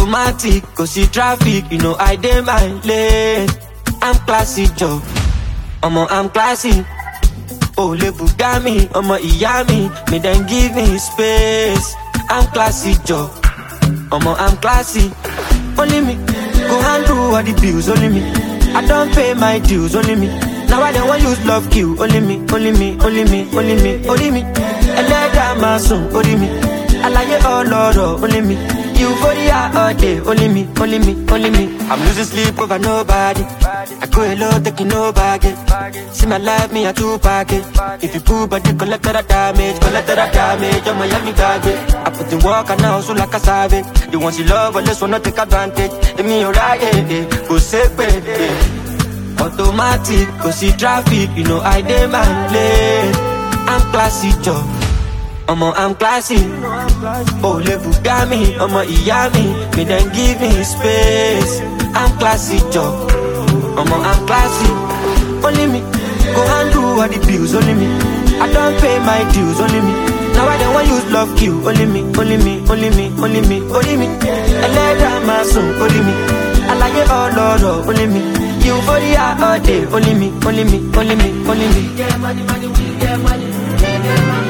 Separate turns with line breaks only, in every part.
Automatic, go see traffic, you know I dey my lane. I'm classy, Joe. I'm classy. Oh, le Bugami, ìyá mi, me then give me space. I'm classy, Joe. I'm classy. Only me, go handle all the bills, only me. I don't pay my dues, only me. Now I don't want use love kill, only me, only me, only me, only me, only me. And let that my son, only me. I like it all, Lord, only me. Euphoria all day, only me, only me, only me. I'm losing sleep over nobody. I go hello, taking no baggage. See my life, me a two package. If you pull body, collateral damage. I'm Miami garbage. I put in work and now so like a savage. The ones you love, unless wanna take advantage. Let me alright, go safe, Automatic, go see traffic, you know I dey my lane. I'm classy, Joe. I'm classy. Oh, le Bugami, ìyá mi, me then give me space. I'm classy, Joe. I'm classy. Only me, go handle all the bills, only me. I don't pay my dues, only me. Now I don't want use love kill, only me, only me, only me, only me, only me. And let that my son, only me. I like it all, Lord, only me. Euphoria all day, only me, only me, only me, only me. We get money, we get money, we get money.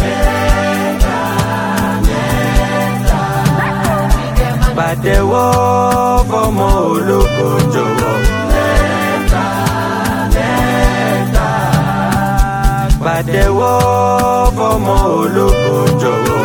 Pàtẹ́wọ́ fọ́mọ ológo jọ̀wọ́. Pàtẹ́wọ́ fọ́mọ ológo jọ̀wọ́.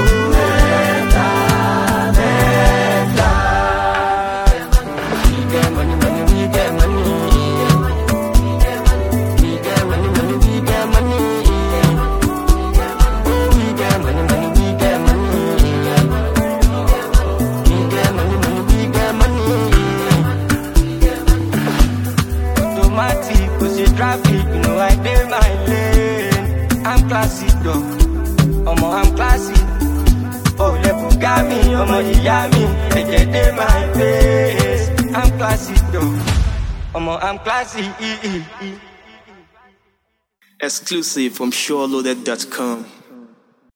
Traffic, you know I dey my lane. I'm classy, though. I'm classy. Oh, le Bugami, ìyá mi, they dey my face. I'm classy, though. I'm classy.
Exclusive from SureLoaded.com.